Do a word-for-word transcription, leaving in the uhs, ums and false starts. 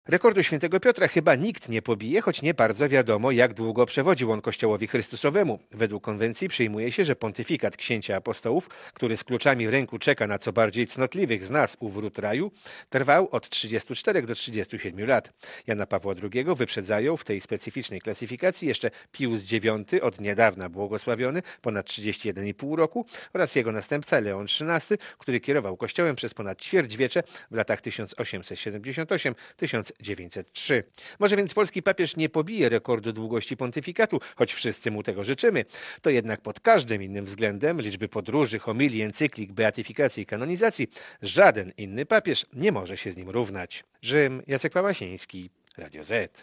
Rekordu świętego Piotra chyba nikt nie pobije, choć nie bardzo wiadomo, jak długo przewodził on Kościołowi Chrystusowemu. Według konwencji przyjmuje się, że pontyfikat księcia apostołów, który z kluczami w ręku czeka na co bardziej cnotliwych z nas u wrót raju, trwał od trzydziestu czterech do trzydziestu siedmiu lat. Jana Pawła drugiego wyprzedzają w tej specyficznej klasyfikacji jeszcze Pius dziewiąty, od niedawna błogosławiony, ponad trzydzieści jeden i pół roku, oraz jego następca Leon trzynasty, który kierował Kościołem przez ponad ćwierćwiecze w latach tysiąc osiemset siedemdziesiąt osiem do tysiąc dziewięćset trzy. Może więc polski papież nie pobije rekordu długości pontyfikatu, choć wszyscy mu tego życzymy. To jednak pod każdym innym względem, liczby podróży, homilii, encyklik, beatyfikacji i kanonizacji, żaden inny papież nie może się z nim równać. Rzym, Jacek Pałasiński, Radio Z.